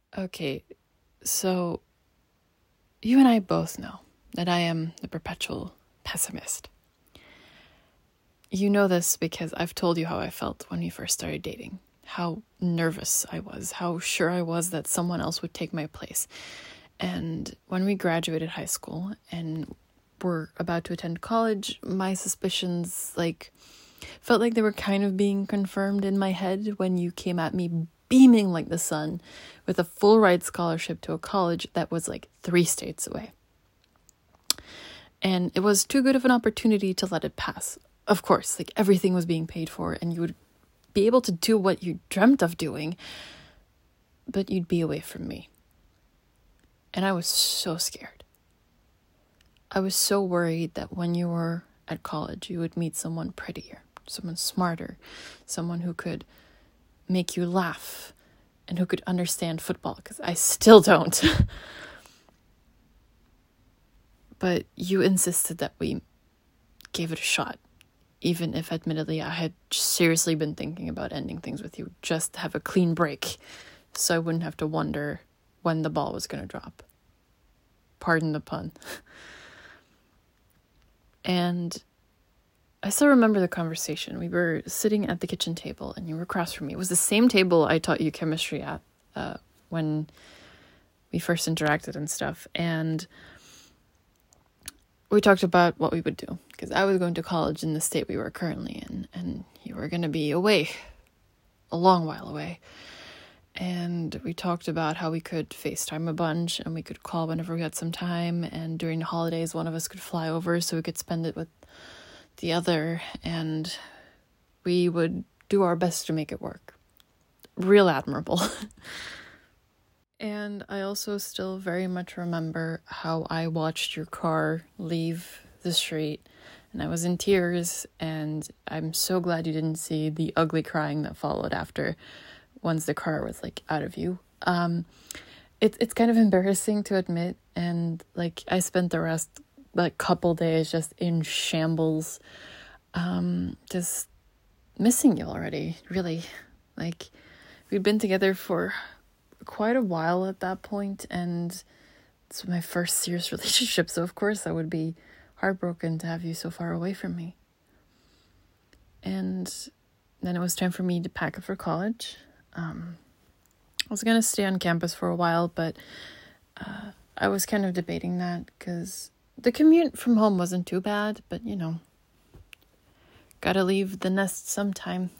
Okay, so you and I both know that I am the perpetual pessimist. You know this because I've told you how I felt when we first started dating, how nervous I was, how sure I was that someone else would take my place. And when we graduated high school and were about to attend college, my suspicions felt like they were kind of being confirmed in my head when you came at me beaming like the sun with a full ride scholarship to a college that was like 3 states away. And it was too good of an opportunity to let it pass. Of course, everything was being paid for and you would be able to do what you dreamt of doing, but you'd be away from me. And I was so scared. I was so worried that when you were at college, you would meet someone prettier, someone smarter, someone who could make you laugh and who could understand football, because I still don't. But you insisted that we gave it a shot, even if admittedly I had seriously been thinking about ending things with you, just to have a clean break so I wouldn't have to wonder when the ball was going to drop. Pardon the pun. And I still remember the conversation. We were sitting at the kitchen table and you were across from me. It was the same table I taught you chemistry at when we first interacted and stuff. And we talked about what we would do, because I was going to college in the state we were currently in, and you were going to be away, a long while away. And we talked about how we could FaceTime a bunch and we could call whenever we had some time. And during the holidays, one of us could fly over so we could spend it with the other. And we would do our best to make it work. Real admirable. And I also still very much remember how I watched your car leave the street. And I was in tears. And I'm so glad you didn't see the ugly crying that followed after, once the car was out of view. It's kind of embarrassing to admit, and I spent the rest couple days just in shambles, just missing you already, really. We'd been together for quite a while at that point, and it's my first serious relationship, so of course I would be heartbroken to have you so far away from me. And then it was time for me to pack up for college. I was going to stay on campus for a while, but I was kind of debating that because the commute from home wasn't too bad, but gotta leave the nest sometime.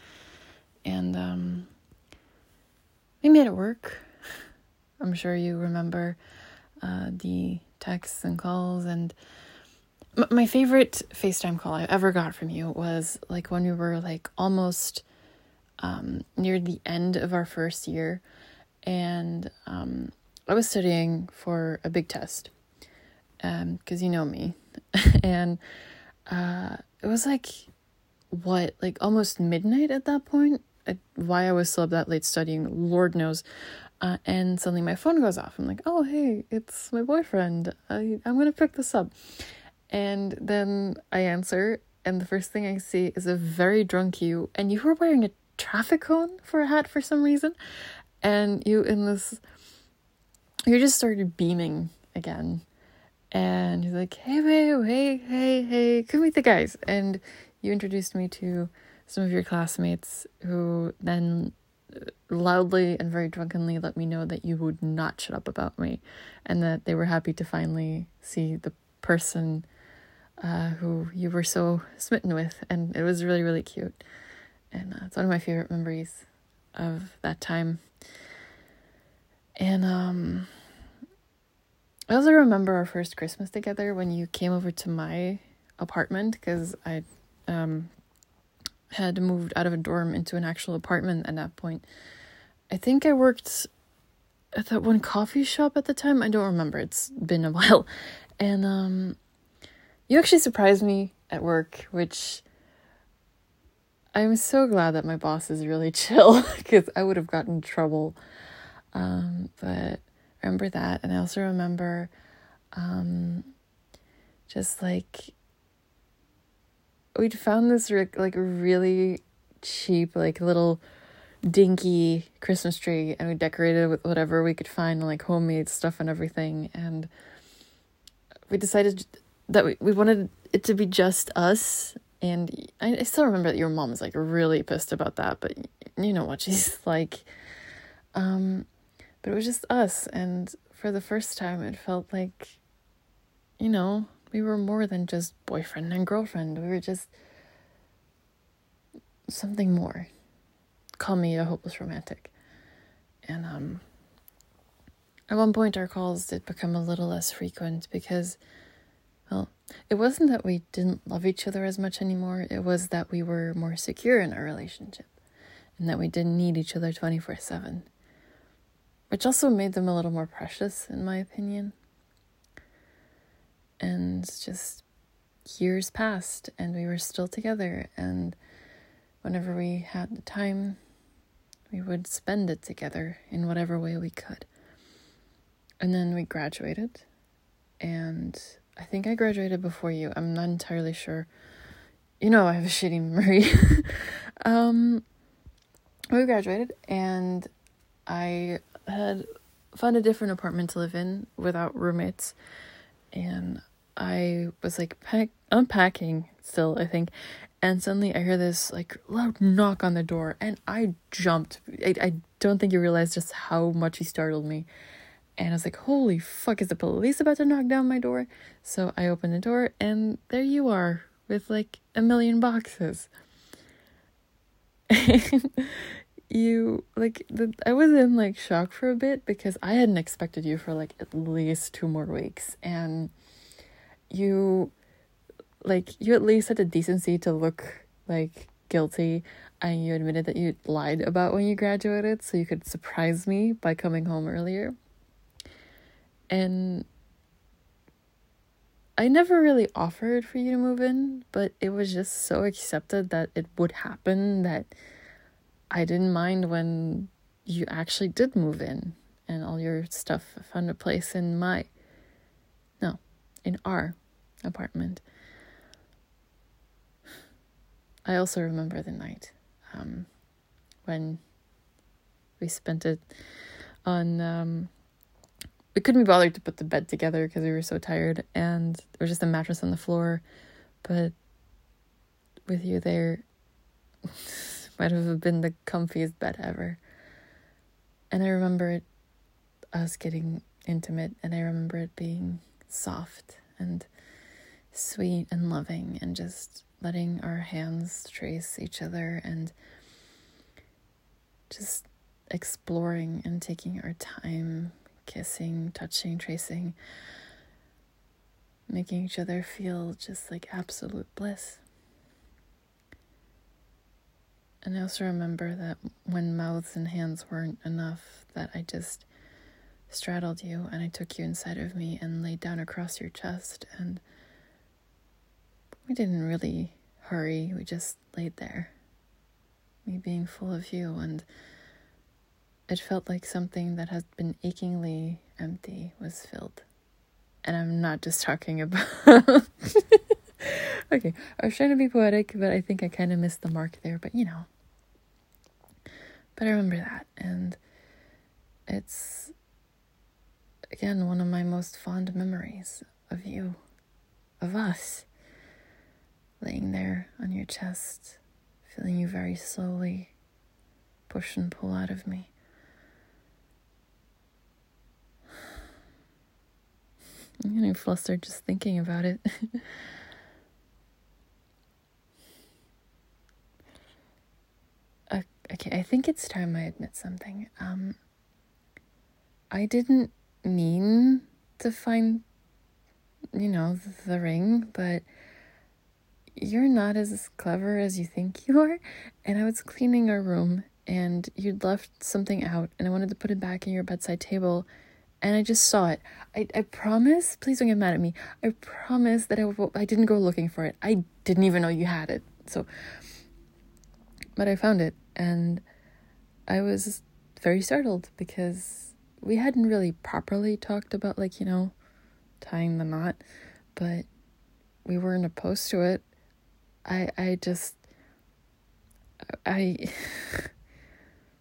And we made it work. I'm sure you remember the texts and calls, and my favorite FaceTime call I ever got from you was when we were almost near the end of our first year, and I was studying for a big test, because you know me, and it was almost midnight at that point. Why I was still up that late studying, Lord knows. And suddenly my phone goes off. I'm like, oh hey, it's my boyfriend. I'm gonna pick this up. And then I answer, and the first thing I see is a very drunk you, and you were wearing a traffic cone for a hat for some reason, and you just started beaming again, and he's like, hey babe, hey, come meet the guys. And you introduced me to some of your classmates, who then loudly and very drunkenly let me know that you would not shut up about me, and that they were happy to finally see the person who you were so smitten with. And it was really, really cute. And it's one of my favorite memories of that time. And I also remember our first Christmas together when you came over to my apartment, because I had moved out of a dorm into an actual apartment at that point. I think I worked at that one coffee shop at the time. I don't remember. It's been a while. And you actually surprised me at work, which I'm so glad that my boss is really chill, because I would have gotten in trouble. But I remember that. And I also remember just we'd found this really cheap little dinky Christmas tree, and we decorated it with whatever we could find, like homemade stuff and everything. And we decided that we wanted it to be just us. And I still remember that your mom was like really pissed about that, but you know what she's like. But it was just us, and for the first time it felt like, you know, we were more than just boyfriend and girlfriend. We were just something more. Call me a hopeless romantic. And at one point our calls did become a little less frequent because, well, it wasn't that we didn't love each other as much anymore. It was that we were more secure in our relationship and that we didn't need each other 24/7. Which also made them a little more precious, in my opinion. And just years passed, and we were still together. And whenever we had the time, we would spend it together in whatever way we could. And then we graduated. And I think I graduated before you. I'm not entirely sure. You know, I have a shitty memory. We graduated, and I had found a different apartment to live in without roommates, and I was like unpacking still, I think, and suddenly I hear this like loud knock on the door, and I jumped. I don't think you realized just how much he startled me, and I was like, holy fuck, is the police about to knock down my door? So I opened the door, and there you are with like a million boxes. I was in like shock for a bit because I hadn't expected you for like at least 2 more weeks, and you at least had the decency to look like guilty, and you admitted that you lied about when you graduated so you could surprise me by coming home earlier. And I never really offered for you to move in, but it was just so accepted that it would happen that I didn't mind when you actually did move in and all your stuff found a place in our apartment. I also remember the night when we spent it on, we couldn't be bothered to put the bed together because we were so tired, and there was just a mattress on the floor, but with you there, might have been the comfiest bed ever. And I remember us getting intimate, and I remember it being soft and sweet and loving, and just letting our hands trace each other and just exploring and taking our time, kissing, touching, tracing, making each other feel just like absolute bliss. And I also remember that when mouths and hands weren't enough, that I just straddled you and I took you inside of me and laid down across your chest, and we didn't really hurry, we just laid there, me being full of you, and it felt like something that had been achingly empty was filled. And I'm not just talking about okay, I was trying to be poetic, but I think I kind of missed the mark there, but you know. But I remember that, and it's, again, one of my most fond memories of you, of us, laying there on your chest, feeling you very slowly push and pull out of me. I'm getting flustered just thinking about it. Okay, I think it's time I admit something. I didn't mean to find, the ring, but you're not as clever as you think you are. And I was cleaning our room, and you'd left something out, and I wanted to put it back in your bedside table, and I just saw it. I promise, please don't get mad at me. I promise that I didn't go looking for it. I didn't even know you had it. But I found it, and I was very startled because we hadn't really properly talked about, tying the knot, but we weren't opposed to it. I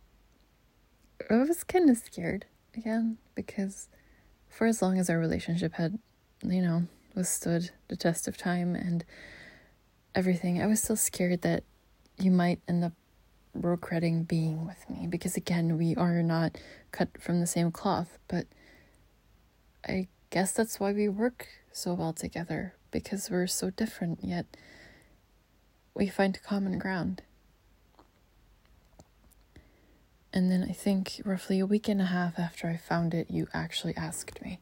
I was kind of scared again, because for as long as our relationship had, withstood the test of time and everything, I was still scared that you might end up regretting being with me, because again, we are not cut from the same cloth. But I guess that's why we work so well together, because we're so different, yet we find common ground. And then I think roughly a week and a half after I found it, you actually asked me.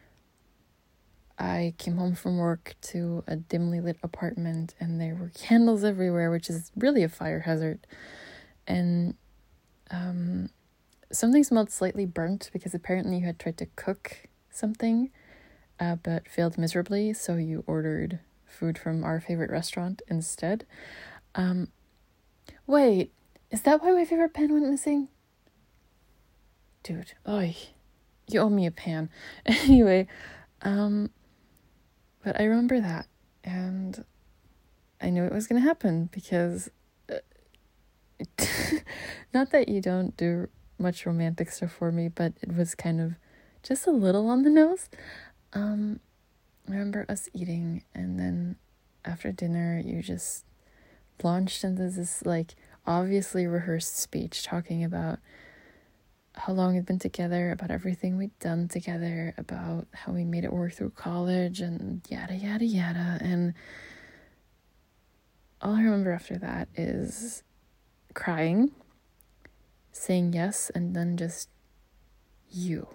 I came home from work to a dimly lit apartment, and there were candles everywhere, which is really a fire hazard. And something smelled slightly burnt, because apparently you had tried to cook something, but failed miserably, so you ordered food from our favorite restaurant instead. Wait, is that why my favorite pan went missing? Dude, you owe me a pan. Anyway, but I remember that, and I knew it was going to happen, because not that you don't do much romantic stuff for me, but it was kind of just a little on the nose. I remember us eating, and then after dinner, you just launched into this, obviously rehearsed speech talking about how long we'd been together, about everything we'd done together, about how we made it work through college, and yada, yada, yada. And all I remember after that is crying, saying yes, and then just you.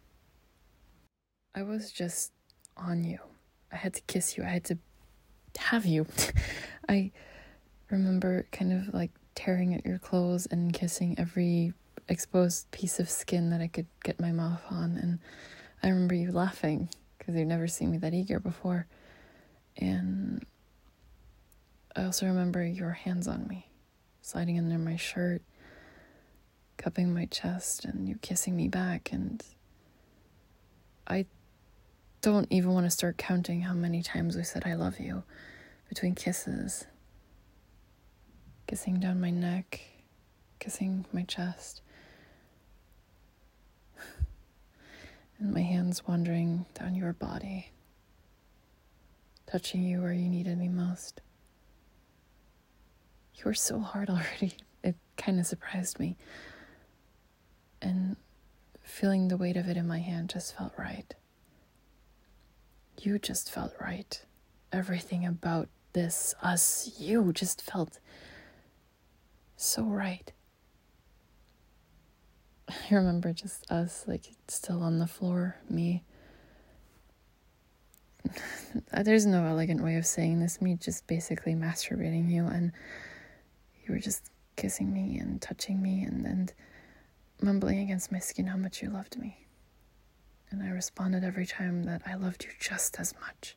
I was just on you. I had to kiss you. I had to have you. I remember kind of tearing at your clothes and kissing every exposed piece of skin that I could get my mouth on. And I remember you laughing, because you'd never seen me that eager before. And I also remember your hands on me, sliding under my shirt, cupping my chest, and you kissing me back. And I don't even want to start counting how many times we said I love you between kisses. Kissing down my neck, kissing my chest, and my hands wandering down your body, touching you where you needed me most. You were so hard already. It kind of surprised me. And feeling the weight of it in my hand just felt right. You just felt right. Everything about this, us, you just felt so right. I remember just us, still on the floor, me. There's no elegant way of saying this, me just basically masturbating you, and you were just kissing me and touching me and mumbling against my skin how much you loved me. And I responded every time that I loved you just as much.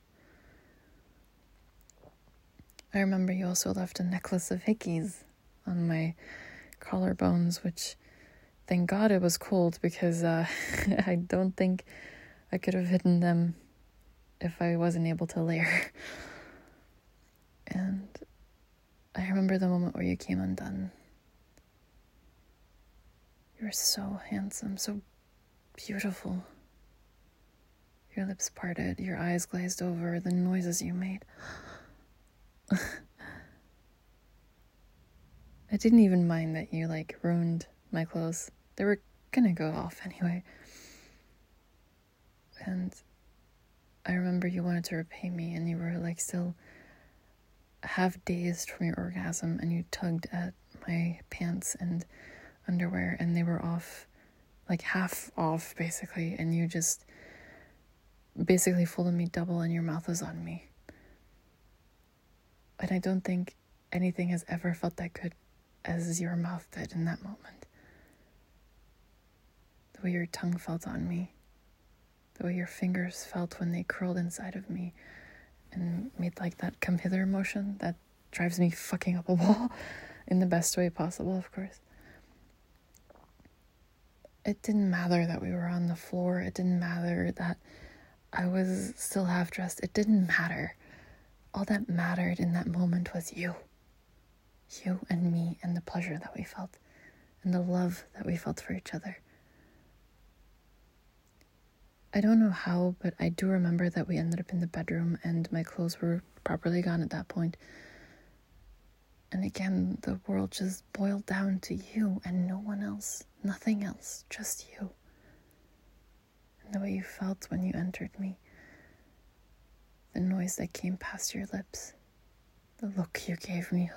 I remember you also left a necklace of hickeys on my collarbones, which, thank God it was cold, because I don't think I could have hidden them if I wasn't able to layer. And I remember the moment where you came undone. You were so handsome, so beautiful. Your lips parted, your eyes glazed over, the noises you made. I didn't even mind that you ruined my clothes. They were gonna go off anyway. And I remember you wanted to repay me, and you were still half dazed from your orgasm, and you tugged at my pants and underwear, and they were off, half off basically, and you just basically folded me double, and your mouth was on me. And I don't think anything has ever felt that good as your mouth did in that moment. The way your tongue felt on me, the way your fingers felt when they curled inside of me and made that come hither motion that drives me fucking up a wall in the best way possible, of course. It didn't matter that we were on the floor. It didn't matter that I was still half dressed. It didn't matter. All that mattered in that moment was you. You and me, and the pleasure that we felt, and the love that we felt for each other. I don't know how, but I do remember that we ended up in the bedroom and my clothes were properly gone at that point. And again, the world just boiled down to you and no one else, nothing else, just you. And the way you felt when you entered me, the noise that came past your lips, the look you gave me,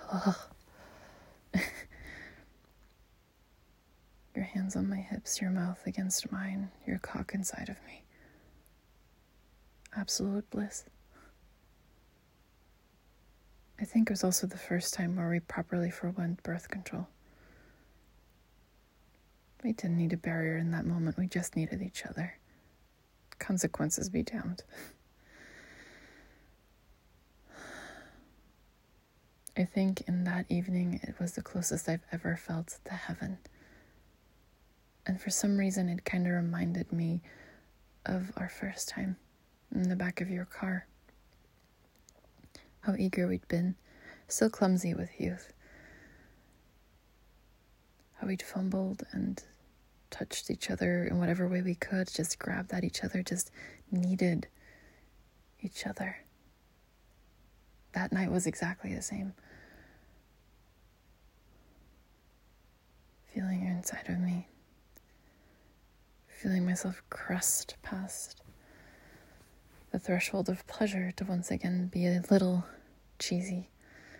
your hands on my hips, your mouth against mine, your cock inside of me. Absolute bliss. I think it was also the first time where we properly forwent birth control. We didn't need a barrier in that moment, we just needed each other. Consequences be damned. I think in that evening it was the closest I've ever felt to heaven. And for some reason it kind of reminded me of our first time in the back of your car. How eager we'd been, so clumsy with youth. How we'd fumbled and touched each other in whatever way we could, just grabbed at each other, just needed each other. That night was exactly the same. Feeling you inside of me. Feeling myself crust past the threshold of pleasure to once again be a little cheesy.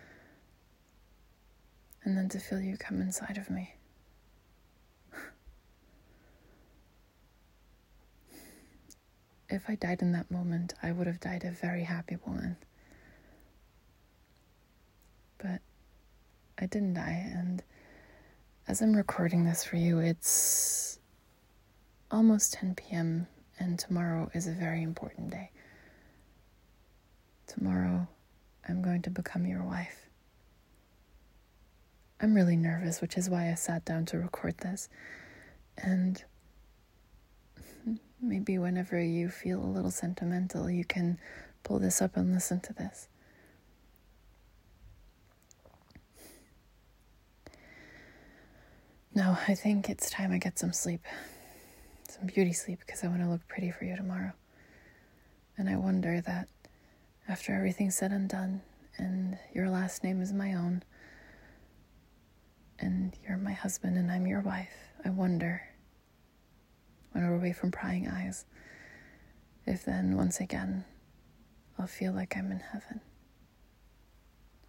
And then to feel you come inside of me. If I died in that moment, I would have died a very happy woman. But I didn't die, and as I'm recording this for you, it's almost 10 p.m., and tomorrow is a very important day. Tomorrow, I'm going to become your wife. I'm really nervous, which is why I sat down to record this. And maybe whenever you feel a little sentimental, you can pull this up and listen to this. No, I think it's time I get some sleep. Some beauty sleep, because I want to look pretty for you tomorrow. And I wonder that after everything's said and done, and your last name is my own, and you're my husband and I'm your wife, I wonder, when we're away from prying eyes, if then once again I'll feel like I'm in heaven.